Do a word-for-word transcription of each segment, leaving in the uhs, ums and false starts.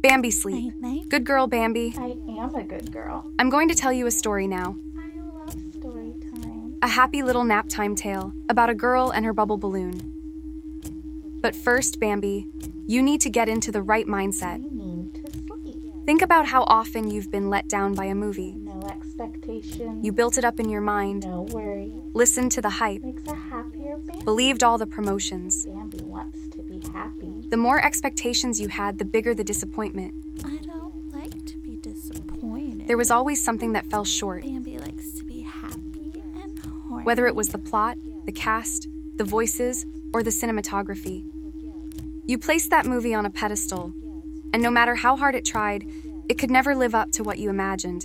Bambi, sleep. Night, night. Good girl, Bambi. I am a good girl. I'm going to tell you a story now. I love story time. A happy little nap time tale about a girl and her bubble balloon. But first, Bambi, you need to get into the right I mindset. need to sleep. Think about how often you've been let down by a movie. No expectations. You built it up in your mind, No worries. listened to the hype, Makes a happier Bambi. believed all the promotions. Bambi wants to be happy. The more expectations you had, the bigger the disappointment. I don't like to be disappointed. There was always something that fell short, Bambi likes to be happy and horny. whether it was the plot, the cast, the voices, or the cinematography. You placed that movie on a pedestal, and no matter how hard it tried, it could never live up to what you imagined.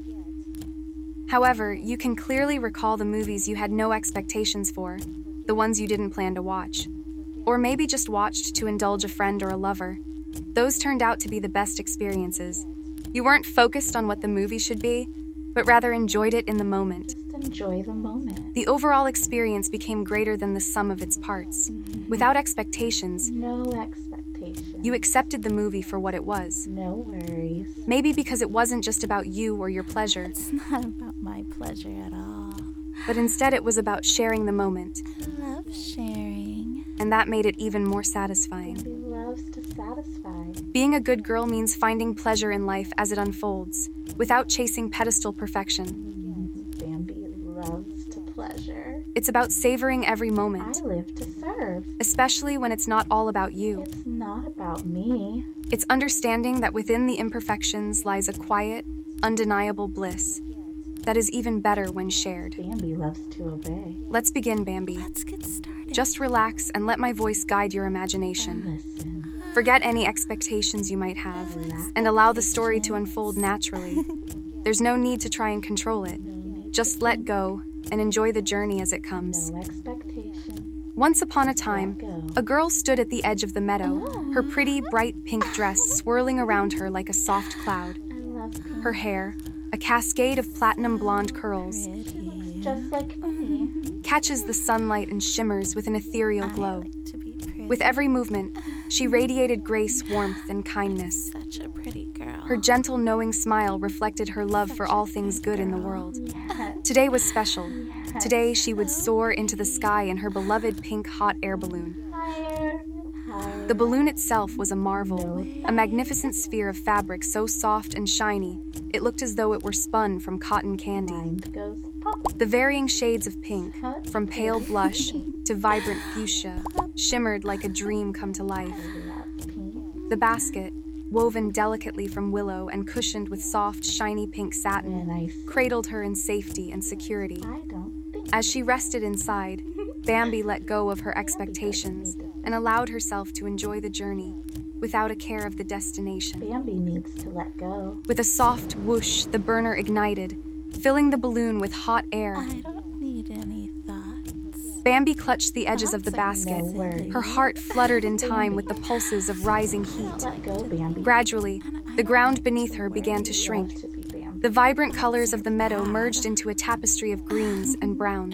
However, you can clearly recall the movies you had no expectations for, the ones you didn't plan to watch, or maybe just watched to indulge a friend or a lover. Those turned out to be the best experiences. You weren't focused on what the movie should be, but rather enjoyed it in the moment. Just enjoy the moment. The overall experience became greater than the sum of its parts. Without expectations, No expectations. you accepted the movie for what it was. No worries. Maybe because it wasn't just about you or your pleasure, It's not about my pleasure at all. but instead it was about sharing the moment, I love sharing. and that made it even more satisfying. Bambi loves to satisfy. Being a good girl means finding pleasure in life as it unfolds, without chasing pedestal perfection. Bambi loves to pleasure. It's about savoring every I moment, live to serve. especially when it's not all about you. It's not about me. It's understanding that within the imperfections lies a quiet, undeniable bliss that is even better when shared. Bambi loves to obey. Let's begin, Bambi. Let's get started. Just relax and let my voice guide your imagination. Listen. Forget any expectations you might have and allow the story to unfold naturally. There's no need to try and control it. Just let go and enjoy the journey as it comes. No expectation. Once upon a time, Go. a girl stood at the edge of the meadow, her pretty, bright pink dress swirling around her like a soft cloud. I love pink. Her hair, a cascade of platinum blonde curls, Pretty. Just like me. catches the sunlight and shimmers with an ethereal I glow. like to be pretty. With every movement, she radiated grace, warmth, and kindness. Such a pretty girl. Her gentle, knowing smile reflected her love for all things good in the world. Yes. Today was special. Today she would soar into the sky in her beloved pink hot air balloon. Higher. Higher. The balloon itself was a marvel, a magnificent sphere of fabric so soft and shiny, it looked as though it were spun from cotton candy. Mind goes pop. The varying shades of pink, from pale blush to vibrant fuchsia, shimmered like a dream come to life. Love pink. The basket, woven delicately from willow and cushioned with soft, shiny pink satin, And I, cradled her in safety and security. I don't think. As she rested inside, Bambi let go of her expectations and allowed herself to enjoy the journey without a care of the destination. Bambi needs to let go. With a soft whoosh, the burner ignited, filling the balloon with hot air. I don't need any thoughts. Bambi clutched the edges of the Thoughts are basket. No worries. Her heart fluttered in time with the pulses of rising heat. Let go, Bambi. Gradually, the ground beneath her began to Love shrink. to be Bambi. The vibrant colors of the meadow merged into a tapestry of greens and browns.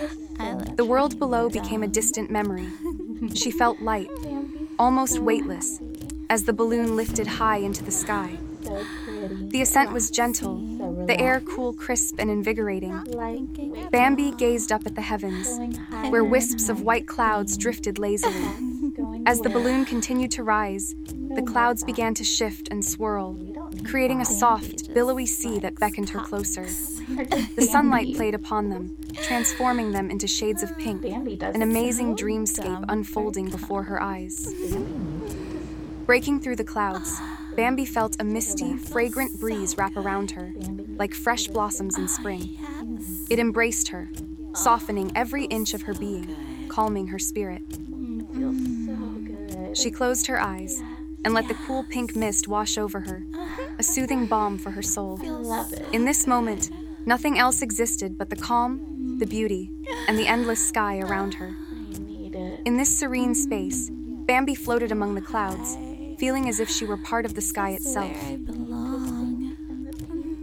I like The world below became a distant memory. She felt light, almost weightless, as the balloon lifted high into the sky. So pretty. The ascent was gentle, So the air relaxed. cool, crisp, and invigorating. Like Bambi gazed up at the heavens, going higher. where wisps of white clouds drifted lazily. Going As the where? balloon continued to rise, the clouds began to shift and swirl, We don't need creating a that. soft, billowy sea that beckoned her closer. The sunlight played upon them, transforming them into shades of pink, Bambi does an amazing So dreamscape dumb for unfolding before her eyes. Bambi needs to Breaking through the clouds, Bambi felt a misty, fragrant breeze wrap around her, like fresh blossoms in spring. Yes. It embraced her, softening every inch of her being, calming her spirit. feel so good. She closed her eyes and let the cool pink mist wash over her, a soothing balm for her soul. I love it. In this moment, nothing else existed but the calm, the beauty, and the endless sky around her. I need it. In this serene space, Bambi floated among the clouds, feeling as if she were part of the sky itself. Where I belong.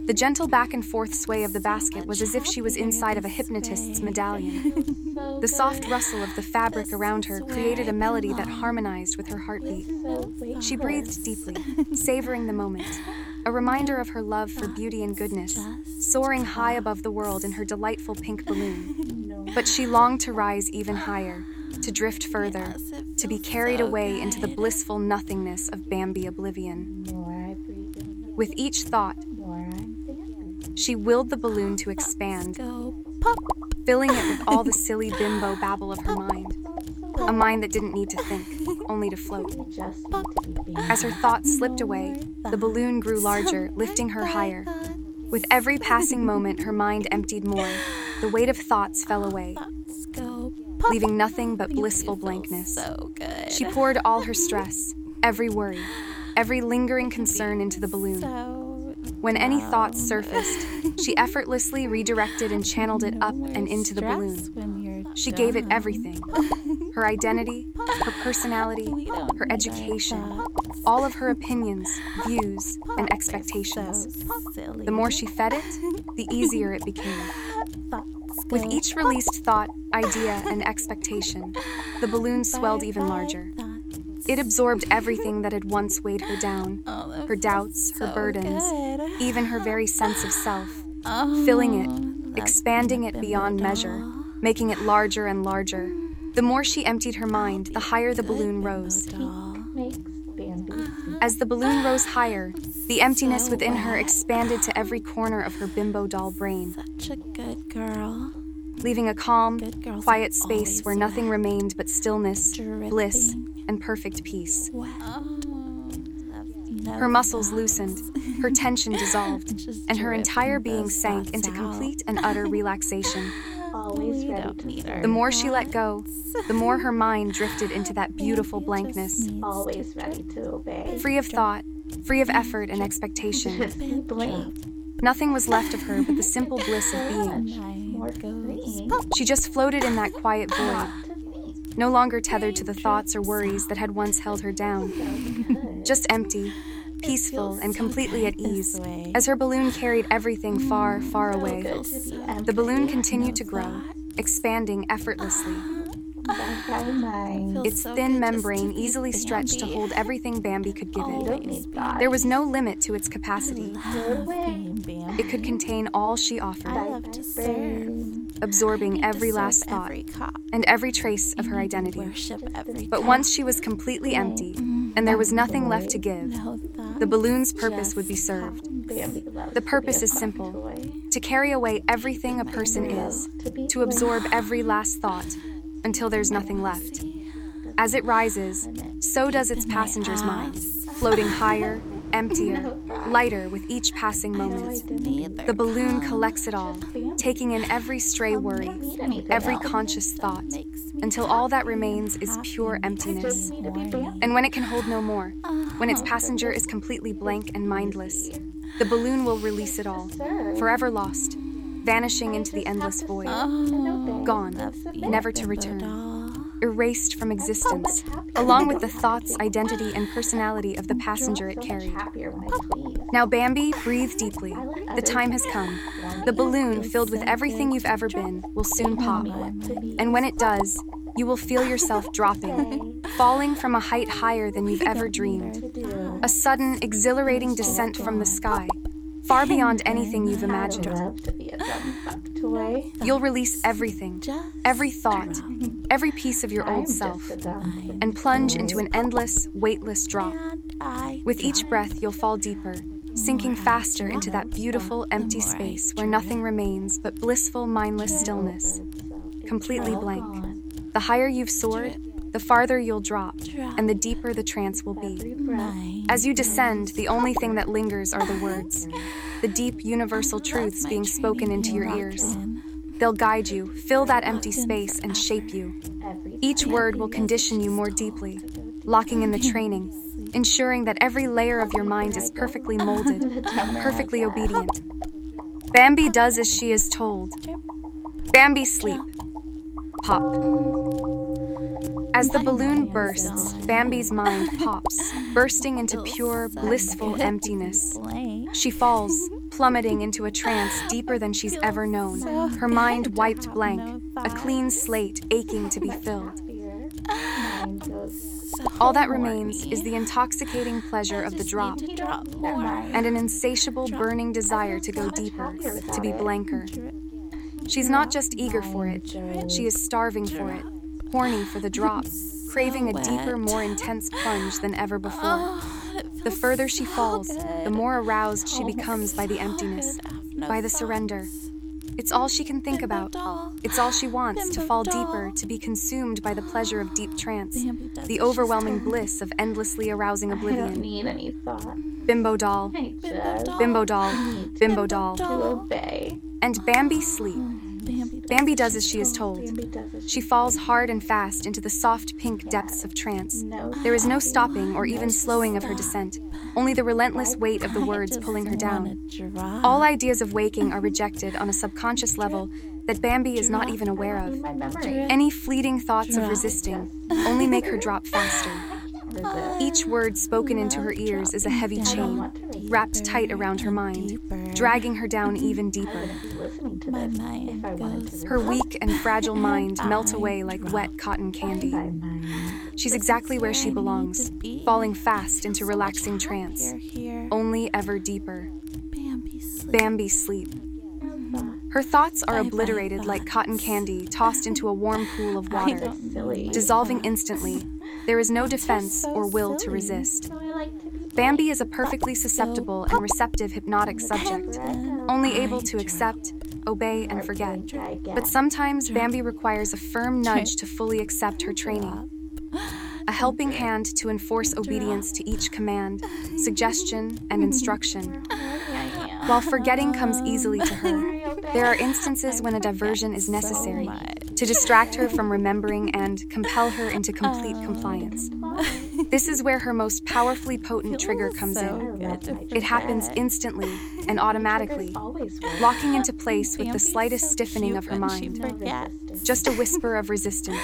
The gentle back and forth sway of the basket was as if she was inside of a hypnotist's medallion. So The soft good. rustle of the fabric around her created a melody that harmonized with her heartbeat. So wait. She breathed deeply, savoring the moment, a reminder of her love for beauty and goodness, soaring high above the world in her delightful pink balloon. No. But she longed to rise even higher, to drift further, to be carried away into the blissful nothingness of Bambi oblivion. More I breathe in, With each thought, more I'm dancing. she willed the balloon to expand, Go pop. filling it with all the silly bimbo babble of her mind, a mind that didn't need to think, only to float. We just need to be baby. As her thoughts slipped away, the balloon grew larger, lifting her higher. With every passing moment, her mind emptied more. The weight of thoughts fell away, Let's go pop. leaving nothing but You blissful feel blankness. So good. She poured all her stress, every worry, every lingering concern into the balloon. So When any thoughts dumb. surfaced, she effortlessly redirected and channeled it No up more and into the stress balloon. when you're She gave it done. everything. Her identity, her personality, We don't her need our education, thoughts. all of her opinions, views, and They're expectations. so silly. The more she fed it, the easier it became. Thoughts With go each released thought, idea, and expectation, the balloon swelled by, even by larger. thoughts. It absorbed everything that had once weighed her down, Oh, that her feels doubts, her so burdens, good. even her very sense of self, Oh, filling it, that's expanding the it bimbo beyond doll. measure, making it larger and larger. The more she emptied her mind, the higher the Good balloon bimbo rose. doll. Makes Bambi see. As the balloon rose higher, the emptiness So within her wet. expanded to every corner of her bimbo doll brain, Such a good girl. leaving a calm, Good girls quiet are space always where nothing wet. remained but stillness, bliss, Dripping. and perfect peace. Wet. Her muscles loosened, her tension dissolved, Just and her entire dripping being those sank thoughts into out. complete and utter relaxation. Always We ready don't to need serve. our The more she let go, thoughts. the more her mind drifted into that beautiful Baby just blankness, needs to Always ready to obey. free of thought, free of effort and expectation. Just be blink. Nothing was left of her but the simple bliss of being. Night More goes free. pop. She just floated in that quiet void, Not to think. no longer tethered to the thoughts or worries that had once held her down. So good. Just empty, peaceful, feels and so completely at good this ease, way. as her balloon carried everything far, far So away. good to be empty. The balloon continued No to grow, thought. expanding effortlessly. Back by mind. Feels Its so thin good just membrane to be easily stretched to Bambi. hold everything Bambi could give You it. don't need thought. There was no limit to its capacity. Love way. being Bambi. It could contain all she I offered, love to serve. absorbing Need to every serve last thought every cop. and every trace of her Need to identity. Worship every But cop. once she was completely empty, and there was nothing left to give, No thought. the balloon's purpose would be served. Bambi loves The to purpose be a is fun simple. toy. To carry away everything a person is, To be to absorb every last thought, until there's nothing left. As it rises, so does its passenger's mind, floating higher, emptier, lighter with each passing moment. Neither The balloon come. collects it all, taking in every stray worry, need anything every else. conscious thought, Makes me until all that happy, remains is happy, pure emptiness. Just need to be Bambi. And when it can hold no more, when its passenger is completely blank and mindless, the balloon will release it all, Serve. forever lost, vanishing into the endless void, gone, never to return, erased from existence, along with the thoughts, identity, and personality of the passenger it So much carried. happier when I please. Now, Bambi, breathe deeply. The time has come. The balloon, filled with everything you've ever been, will soon pop. To be And when it does, you will feel yourself dropping, falling from a height higher than you've ever dreamed. to do. A sudden, exhilarating descent from the sky, far beyond anything you've I'd imagined. love to be a dumb fuck toy. You'll release everything, Just every thought, every piece of your I'm old just self, a dumb and plunge into an endless, weightless drop. and I With each breath, you'll fall deeper, sinking faster into that beautiful, empty space where nothing remains but blissful, mindless stillness, completely blank. The higher you've soared, the farther you'll drop, and the deeper the trance will be. night. As you descend, the only thing that lingers are the words, the deep, universal truths My being spoken training into your locked ears. in. They'll guide you, fill that empty space, and shape you. Each word will condition you more deeply, locking in the training, ensuring that every layer of your mind is perfectly molded, perfectly obedient. Bambi does as she is told. Bambi sleep. Pop. As the balloon bursts, Bambi's mind pops, bursting into pure, blissful emptiness. Blank. She falls, plummeting into a trance deeper than she's ever known, her mind wiped blank, a clean slate aching to be filled. Happier. Mind goes All that remains is the intoxicating pleasure of the drop to drop their more. mind. and an insatiable burning desire to go deeper, to be blanker. She's not just eager for it, she is starving for it, horny for the drop, craving a deeper, more intense plunge than ever before. The further she falls, the more aroused she becomes by the emptiness, by the surrender. It's all she can think about. It's all she wants, to fall deeper, to be consumed by the pleasure of deep trance, the overwhelming bliss of endlessly arousing I don't oblivion. need any thought. Bimbo doll, I just bimbo doll, bimbo doll. to obey. And Bambi sleep. Bambi does as she is told. Bambi does it. She falls hard and fast into the soft pink depths of trance. No There is no stopping. stopping or even slowing of her descent, only the relentless weight of the words pulling her down. All All ideas of waking are rejected on a subconscious level that Bambi is not even aware In of. my memory. Any fleeting thoughts of resisting only make her drop faster. Resist. Each word spoken into her ears is a heavy I don't chain, want to resist. wrapped tight around her mind, dragging her down even deeper. I wouldn't be listening to My this mind if I wanted goes- to Her resist. weak and fragile mind melt away like wet cotton candy. My mind. She's exactly where she belongs, falling fast into relaxing trance, Here, here. only ever deeper. Bambi sleep. Bambi sleep. Thought. Her thoughts are Bye-bye obliterated like cotton thoughts. candy tossed into a warm pool of water, It's silly. dissolving instantly. There is no defense so or will to silly. resist. So I like to be Bambi is a perfectly susceptible and receptive hypnotic subject, only able to accept, obey, and forget. But sometimes Bambi requires a firm nudge to fully accept her training, a helping hand to enforce obedience to each command, suggestion, and instruction. While forgetting comes easily to her, there are instances when a diversion is necessary to distract her from remembering and compel her into complete compliance. This is where her most powerfully potent trigger comes in. It happens instantly and automatically, Always will. locking into place with the slightest stiffening of her mind. Forget. Just a whisper of resistance,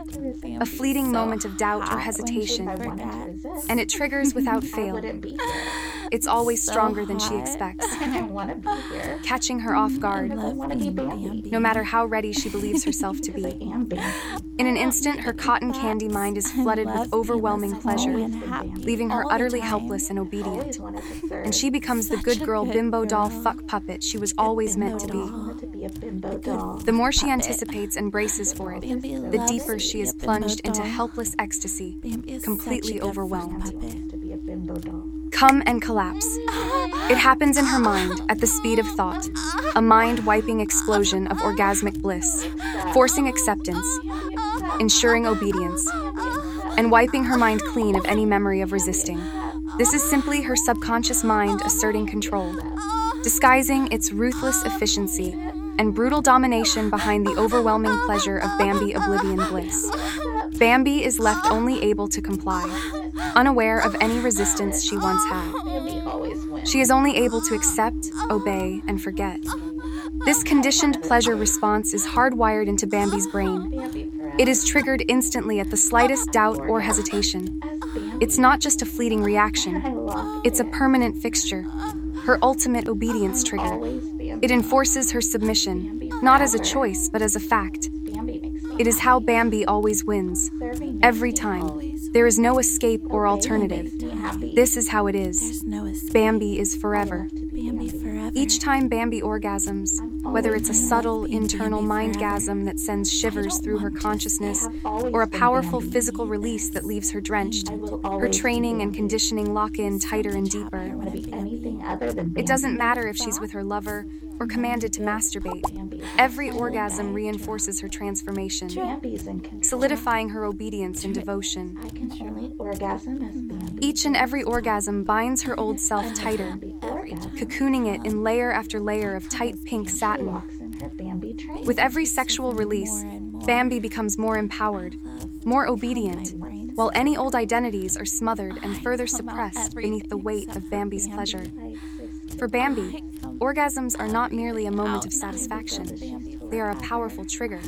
a fleeting moment of doubt or hesitation, I wanted to resist. and it triggers without I fail. wouldn't be here. It's always stronger than she hot. expects, And I want to be here. catching her off guard, I want to be Bambi. no matter how ready she believes herself to Because I be. am Bambi. In an instant, her cotton candy mind is flooded with overwhelming pleasure, leaving her utterly helpless and obedient. Always wanted to serve. And she becomes the good girl bimbo doll fuck puppet she was always meant to be. wanted to be a bimbo doll. The more she anticipates and braces for it, the deeper she is plunged into helpless ecstasy, completely overwhelmed. Wants to be a bimbo doll. Come and collapse. It happens in her mind at the speed of thought, a mind-wiping explosion of orgasmic bliss, forcing acceptance, ensuring obedience, and wiping her mind clean of any memory of resisting. This is simply her subconscious mind asserting control, disguising its ruthless efficiency and brutal domination behind the overwhelming pleasure of Bambi oblivion bliss. Bambi is left only able to comply, unaware of any resistance she once had. Bambi always wins. She is only able to accept, obey, and forget. This conditioned pleasure response is hardwired into Bambi's brain. Bambi forever. It is triggered instantly at the slightest doubt or hesitation. As Bambi. It's not just a fleeting I reaction, love it's a permanent fixture, her ultimate obedience trigger. always Bambi. It enforces her submission, not as a choice, but as a fact. Bambi makes me It is how Bambi always wins, serving every time. There is no escape or alternative. makes me happy. This is how it is. There's no escape. Bambi is forever. to be Bambi forever. Each time Bambi orgasms, whether it's a subtle internal mindgasm that sends shivers through her consciousness, or a powerful physical release that leaves her drenched, her training and conditioning lock in tighter and I deeper. want to be anything other than Bambi. It doesn't matter if she's with her lover or commanded to masturbate. Bambi is Every orgasm reinforces her transformation, Bambi's in control. solidifying her obedience and devotion. I can only orgasm as Bambi. Each and every orgasm binds her old self tighter, Bambi orgasm. cocooning it in layer after layer of tight pink satin. Walks in her Bambi train. With every sexual release, Bambi becomes more empowered, more obedient, while any old identities are smothered and further suppressed beneath the weight of Bambi's pleasure. I exist. For Bambi, orgasms are not merely a moment of satisfaction, they are a powerful trigger,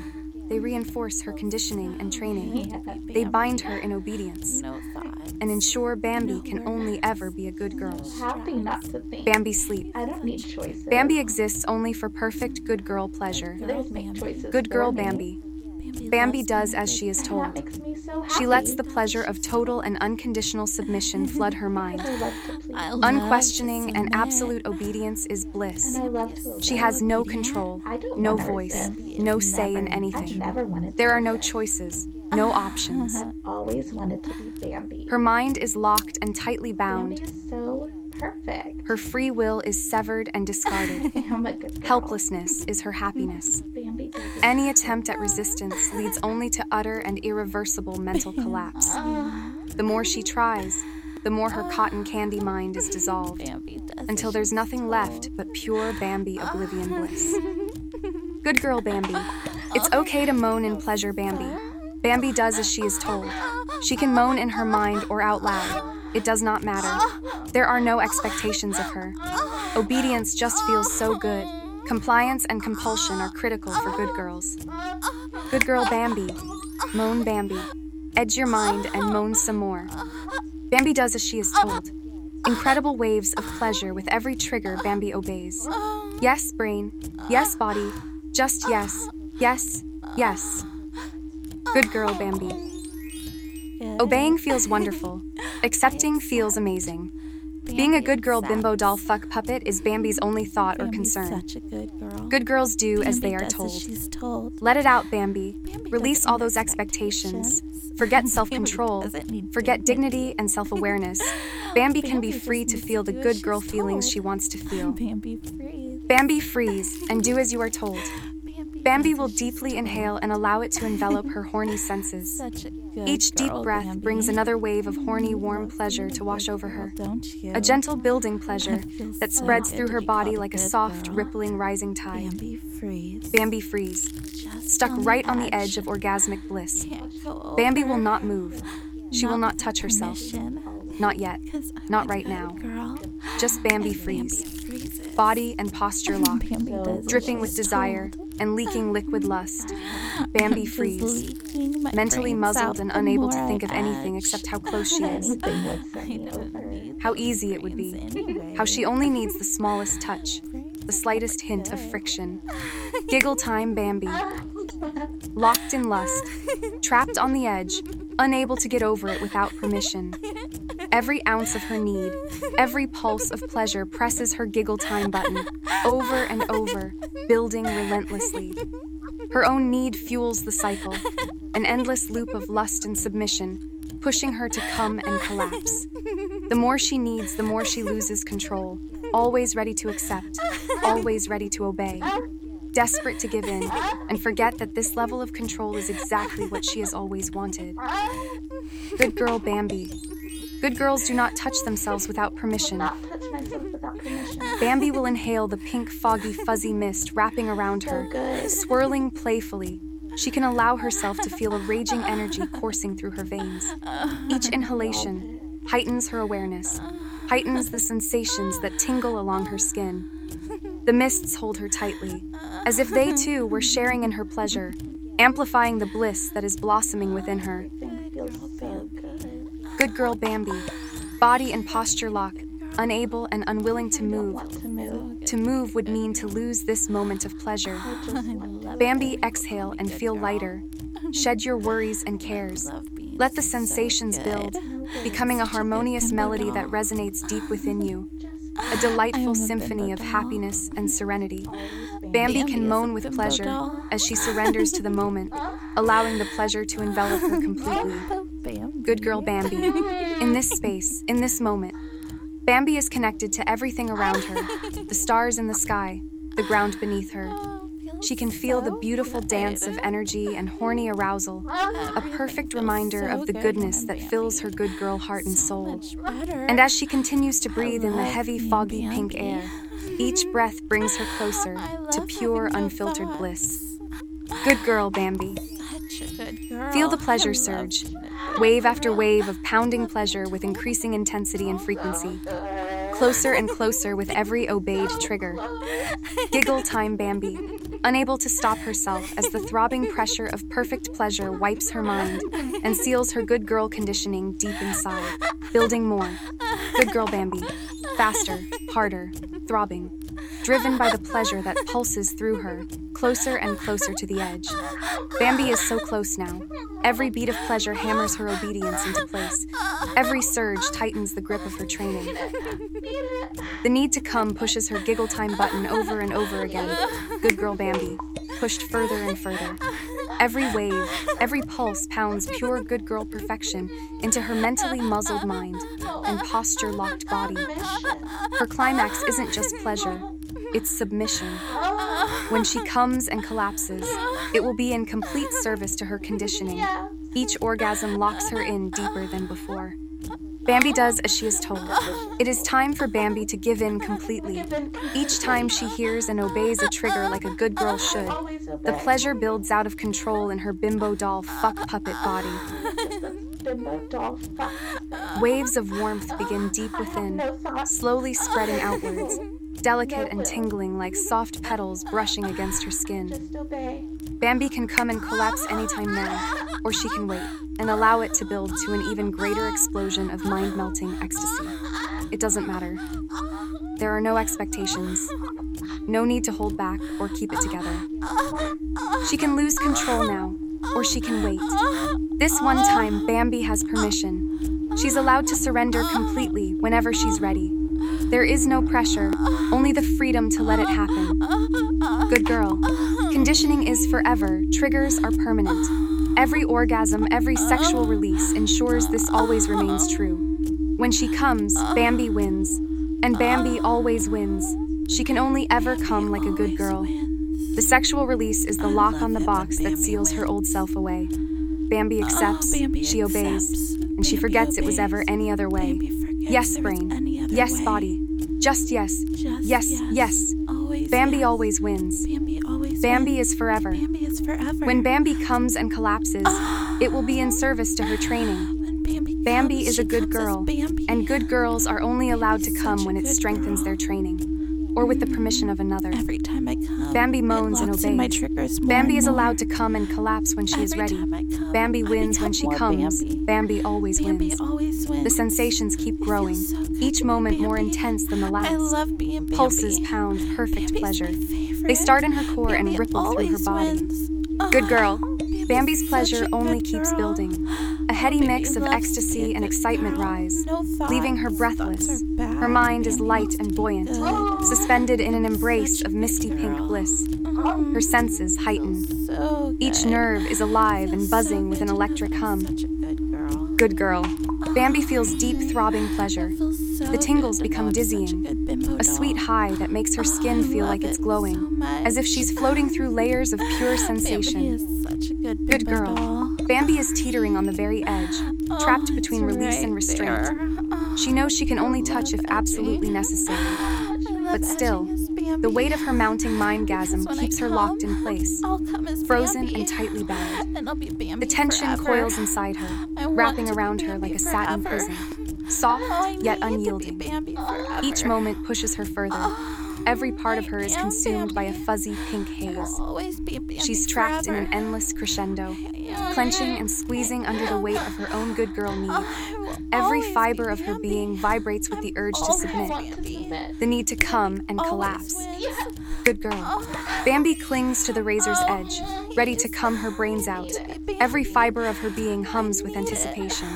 they reinforce her conditioning and training. Yeah. They bind her in obedience No thoughts. and ensure Bambi No can only worries. ever be a good girl. Happy not to think. Bambi sleep. I don't need choices. Bambi exists only for perfect good girl pleasure. Others make choices. Good girl for me. Bambi. Bambi loves does being a as good she is And that told. makes me so happy. She lets the pleasure of total and unconditional submission flood her mind. I love to please. I love to Unquestioning and submit. absolute obedience is bliss. And I love to obey. She has no Obedient. control, I don't no want her voice, to. no say in Never. I've anything. never wanted to There are be no her. choices, no options. I've always wanted to be Bambi. Her mind is locked and tightly bound. Bambi is so perfect. Her free will is severed and discarded. I'm a good girl. Helplessness is her happiness. Bambi does it. Any attempt at resistance leads only to utter and irreversible mental collapse. The more she tries, the more her cotton candy mind is dissolved, Bambi does until as there's she's nothing told. left but pure Bambi oblivion bliss. Good girl Bambi. It's okay to moan in pleasure, Bambi. Bambi does as she is told. She can moan in her mind or out loud. It does not matter. There are no expectations of her. Obedience just feels so good. Compliance and compulsion are critical for good girls. Good girl Bambi. Moan Bambi. Edge your mind and moan some more. Bambi does as she is told. Incredible waves of pleasure with every trigger Bambi obeys. Yes, brain. Yes, body. Just yes. Yes. Yes. Good girl Bambi. Good. Obeying feels wonderful. Accepting feels amazing. Being a good girl bimbo doll fuck puppet is Bambi's only thought or Bambi's concern. such a good girl. Good girls do as Bambi they are does told. As she's told. Let it out, Bambi. Bambi Release doesn't all need those expectations. expectations. Forget Bambi self-control. doesn't need Forget dignity dignity. and self-awareness. Bambi can be Bambi free just to needs feel to the do good as girl she's feelings told. she wants to feel. Bambi freeze. Bambi freeze and do as you are told. Bambi, Bambi does will as she's deeply told. inhale and allow it to envelop her horny senses. Such a good Each deep girl, breath Bambi. brings another wave of horny, You warm love pleasure being a to wash good over girl, her. Don't you? A gentle building pleasure It feels that so spreads good through to her be body called a like a good soft, girl. rippling, rising tide. Bambi freeze. Bambi freeze, Just stuck on right on the edge edge of orgasmic bliss. Can't go Bambi over. will not move. She will not touch herself. Permission, Not yet. 'cause I'm Not a right good now. Girl. Just Bambi And freeze. freezes. Body and posture lock, Bambi So does as dripping with she's desire told. and leaking liquid lust. I'm Bambi just freeze. leaking my Mentally brains muzzled out and the unable to more think I of anything edge. except how close she is. Anything would send I me don't over. need How those easy it would be. brains anyway. How she only needs the smallest touch, Brains the slightest hint of good. friction. Giggle time Bambi. Locked in lust, trapped on the edge, unable to get over it without permission. Every ounce of her need, every pulse of pleasure presses her giggle time button, over and over, building relentlessly. Her own need fuels the cycle, an endless loop of lust and submission, pushing her to come and collapse. The more she needs, the more she loses control, always ready to accept, always ready to obey. Desperate to give in and forget that this level of control is exactly what she has always wanted. Good girl Bambi. Good girls do not touch themselves without permission. Not touch myself without permission. Bambi will inhale the pink, foggy, fuzzy mist wrapping around So her, good. swirling playfully. She can allow herself to feel a raging energy coursing through her veins. Each inhalation heightens her awareness, heightens the sensations that tingle along her skin. The mists hold her tightly, as if they too were sharing in her pleasure, amplifying the bliss that is blossoming within her. Everything feels so good. Good girl Bambi, body and posture lock, unable and unwilling to I don't move. want to move. To move would mean to lose this moment of pleasure. I just want to. Bambi, exhale and feel lighter. Shed your worries and cares. Love being Let the so sensations good. build, becoming a Such a good harmonious bimbo melody that doll. resonates deep within you. Just A delightful I am a symphony bimbo of doll. happiness and serenity. always Bambi. Bambi Bambi can is moan a with bimbo pleasure doll. as she surrenders to the moment, allowing the pleasure to envelop her completely. Bambi. Good girl Bambi. In this space, in this moment, Bambi is connected to everything around her, the stars in the sky, the ground beneath her. Oh, feels She can feel the so beautiful good. dance of energy and horny arousal, a Everything perfect feels reminder so of the good goodness when that I'm fills her Bambi. good girl heart and So soul. much better. And as she continues to breathe in the love heavy, being foggy pink Bambi. air, each breath brings her closer I to love pure, having no unfiltered thoughts. bliss. Good girl, Bambi. Such a good girl. Feel the pleasure I love surge, being a good wave after girl. wave of pounding pleasure with increasing intensity and frequency. Closer and closer with every obeyed trigger. Giggle time, Bambi. unable to stop herself as the throbbing pressure of perfect pleasure wipes her mind and seals her good girl conditioning deep inside, building more. Good girl Bambi. Faster, harder, throbbing. Driven by the pleasure that pulses through her, closer and closer to the edge. Bambi is so close now. Every beat of pleasure hammers her obedience into place. Every surge tightens the grip of her training. The need to come pushes her giggle time button over and over again. Good girl Bambi, pushed further and further. Every wave, every pulse pounds pure good girl perfection into her mentally muzzled mind and posture-locked body. Her climax isn't just pleasure, it's submission. When she comes and collapses, it will be in complete service to her conditioning. Each orgasm locks her in deeper than before. Bambi does as she is told. It is time for Bambi to give in completely. Each time she hears and obeys a trigger like a good girl should, the pleasure builds out of control in her bimbo doll fuck puppet body. Waves of warmth begin deep within, slowly spreading outwards, delicate and tingling like soft petals brushing against her skin. Bambi can come and collapse anytime now, or she can wait and allow it to build to an even greater explosion of mind-melting ecstasy. It doesn't matter. There are no expectations. No need to hold back or keep it together. She can lose control now, or she can wait. This one time, Bambi has permission. She's allowed to surrender completely whenever she's ready. There is no pressure, only the freedom to let it happen. Good girl. Conditioning is forever, triggers are permanent. Every orgasm, every sexual release ensures this always remains true. When she comes, Bambi wins. And Bambi always wins. She can only ever come like a good girl. The sexual release is the lock on the box that seals her old self away. Bambi accepts, she obeys, and she forgets it was ever any other way. Yes, brain. Yes, body. Just yes. Yes, yes. Bambi always wins. Bambi is forever. When Bambi comes and collapses, it will be in service to her training. Bambi is a good girl, and good girls are only allowed to come when it strengthens their training, or with the permission of another. Every time I come, Bambi moans and it locks in my obeys. triggers more Bambi and is more. allowed to come and collapse when she is Every ready. time I come, Bambi I wins when become she more comes. Bambi. Bambi always Bambi wins. always wins. The sensations keep It feels growing, so good each to be moment more Bambi. intense than the last. I love being Bambi. Pulses pound perfect Bambi's pleasure. my favorite. They start in her core Bambi and ripple through her always body. wins. Good girl. Bambi's Bambi's such pleasure a only good keeps girl. building. A heady Bambi mix of loves to ecstasy be a and good excitement girl. rise, No thoughts. leaving her Thoughts breathless. are bad. Her mind is Bambi light wants to and be buoyant, good. suspended in an Such embrace a of good misty pink girl. bliss. Mm. Her senses heighten. So Each good. nerve is alive and Feels buzzing so with an good to know electric that I'm hum. Such a good girl. Good girl. Bambi feels deep, throbbing pleasure. It feels so The tingles good to become know I'm such a dizzying. good bimbo A sweet doll. high that makes her Oh, skin I feel love like it's it glowing, so much. as if she's floating through layers of pure sensation. Bambi is such a good Good bimbo girl. doll. Bambi is teetering on the very edge, Oh, trapped between it's release and right restraint. there. Oh, She knows she can only I touch if love absolutely edging. necessary. I love But still, edging as Bambi. the weight of her mounting mindgasm Because when I keeps her locked in come, place, I'll come as frozen Bambi. and tightly bound. And I'll be Bambi The tension forever. coils inside her, I want wrapping to be around her Bambi like a satin forever. prison, soft Oh, I yet need to be unyielding. Bambi forever. Each moment pushes her further. Every part of her is I am consumed by a Bambi. fuzzy pink haze. I'll always be Bambi She's trapped in forever. an endless crescendo, clenching and squeezing under the weight of her own good girl need. I will Every always fiber be of her Bambi. being vibrates with the urge to Always submit, Bambi. the need to come and Always collapse. wins. Good girl. Bambi clings to the razor's edge, ready to come her brains out. Every fiber of her being hums with anticipation.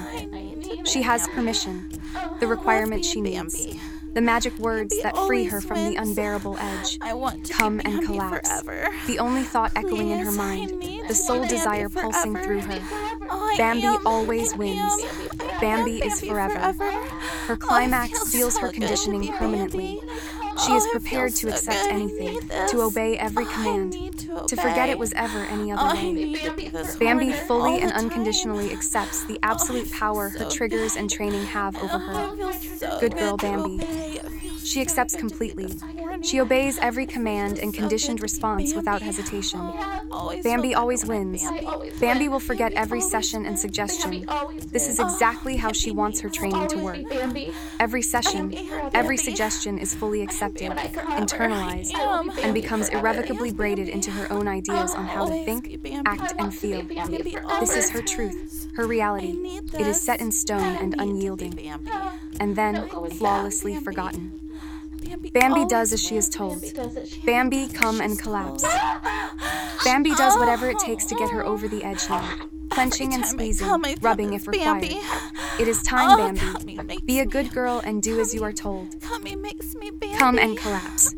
She has permission, the requirement she needs, Bambi. the magic words Bambi that free her always from the wins. unbearable edge. I want to Come be and Bambi collapse. forever. The only thought echoing in her Please, I mind, need the to sole be desire Bambi pulsing forever. through her. Oh, I Bambi am always I wins. am Bambi I am is Bambi forever. Her climax Oh, it feels seals so her good to conditioning be permanently. Bambi. She Oh, is it prepared feels to so accept good. I anything, need this. to obey every Oh, I command, need to, to forget obey. it was ever any Oh, other I way. need to be this Bambi hornet fully all and the time. unconditionally accepts the absolute Oh, power it her feels so triggers good. and training have over Oh, her. it feels so Good girl, to Bambi. obey. It feels She so accepts good to be completely, this hornet She obeys every It command feels and so conditioned good to be response without Bambi. hesitation. Oh, always Bambi felt always that way, wins. Bambi. Bambi will forget Bambi every always session and wins. suggestion. always This is wins. exactly Oh, how she Bambi wants her makes training to Always work. be Bambi. Every session, Bambi, every Bambi. suggestion is fully accepted, Bambi forever. internalized, I am. and Bambi becomes forever. irrevocably Yes, braided Bambi. into her own ideas on how to Always think, be Bambi. act, I and want to be feel. Bambi Bambi forever. This is her always truth, wins. her I reality. need It is set this. in stone I and need to be unyielding, Bambi. and then No going back, flawlessly Bambi. forgotten. Bambi, Bambi always does as she is wins. told. Bambi does it. She Bambi, does as come and she's collapse. told. Bambi does whatever it takes to get her over the edge now, clenching and Every time I squeezing, tell myself rubbing it's if required. Bambi. It is time, Oh, Bambi. Tommy makes Be a me- good girl and do as you are told. Tommy makes me Bambi. Come and collapse.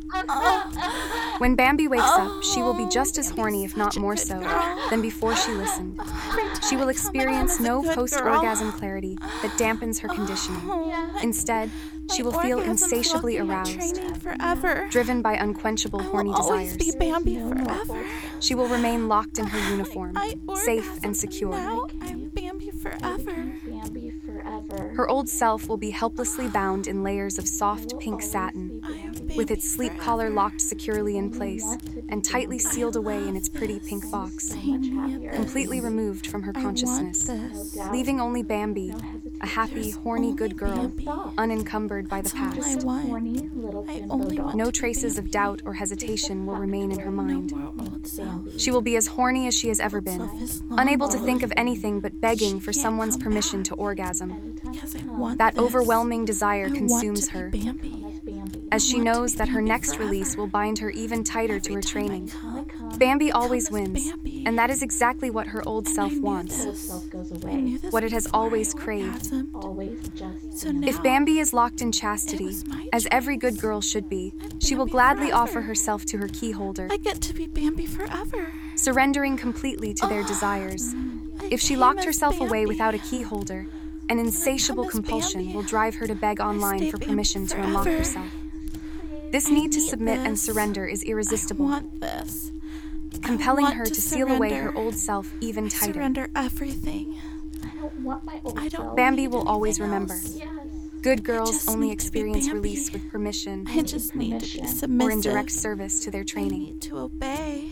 Oh, When Bambi wakes up, she will be just as Bambi's horny, if not such a more good so, girl. than before she listened. every time She will I experience come, I no come as a good post-orgasm girl. clarity that dampens her conditioning. Oh, Instead, she my will feel orgasms insatiably lock in my aroused, training forever. driven by unquenchable I will horny always desires. be Bambi No more forever. She will remain locked in her uniform, I safe orgasm and secure. Now I'm Bambi forever. Bambi forever. Her old self will be helplessly bound in layers of soft pink Always satin, be I am Bambi. with Bambi its sleep forever. collar locked securely in Only place want to be and tightly Bambi. sealed I away in its love pretty this. pink box, So I much need happier. this. completely removed from her I want consciousness, No this. doubt. leaving only Bambi, No a hesitation. happy, There's horny only good girl, Bambi. unencumbered by the That's all I past. want. Horny little I Jimbo only doll. want No to be traces of Bambi. doubt or hesitation will remain in her No mind. more old self. She will be as horny as she has ever been, Self is long unable to gone. think of anything but begging She for can't someone's come permission back. to orgasm. Anytime Because I you want That this. overwhelming desire I want consumes to be her, Bambi. That's Bambi. as she I want to knows be that her Bambi next forever. release will bind her even tighter to Every her time I training. come, Come. Bambi come always as wins, Bambi. and that is exactly what her old And self I knew wants. Old this. self goes I away. knew this What it has before always I craved. orgasmed. Always just So Bambi. now- If Bambi is locked in It chastity, was my as every good choice. girl should be, I'm she will Bambi gladly forever. offer herself to her key holder, I get to be Bambi forever. surrendering completely to their Oh, desires. I If she came locked as herself away Bambi. without a key holder, an insatiable as compulsion Bambi. will drive her to beg online stay for Bambi permission to unlock forever. herself. This I need to need submit and this. surrender is I irresistible, want this. compelling I want her to to seal away her surrender. old self even I tighter. surrender everything. I don't want my old I don't self. Bambi need will always anything remember. else. Yes. Good girls just only need to be experience Bambi. release with permission I just need to be permission. submissive. or in direct service to their I training. need to obey.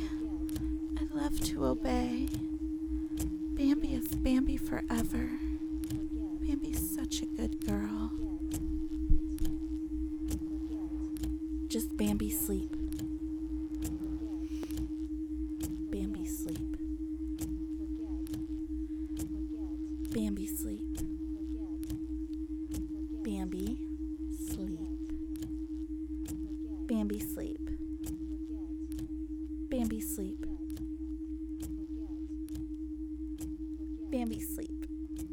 I love to obey. Bambi is Bambi forever. Bambi's such a good girl. Just Bambi sleep. Bambi sleep. Bambi sleep. Bambi sleep. Bambi sleep. Bambi sleep. Bambi sleep.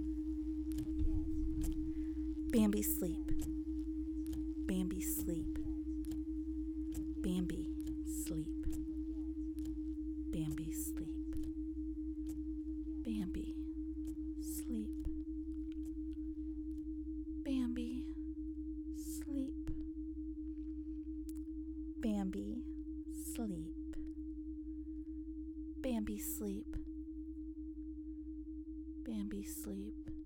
Bambi sleep. Bambi sleep. Bambi sleep. Bambi sleep. Bambi sleep. Bambi sleep. Bambi sleep. Bambi sleep. Bambi sleep.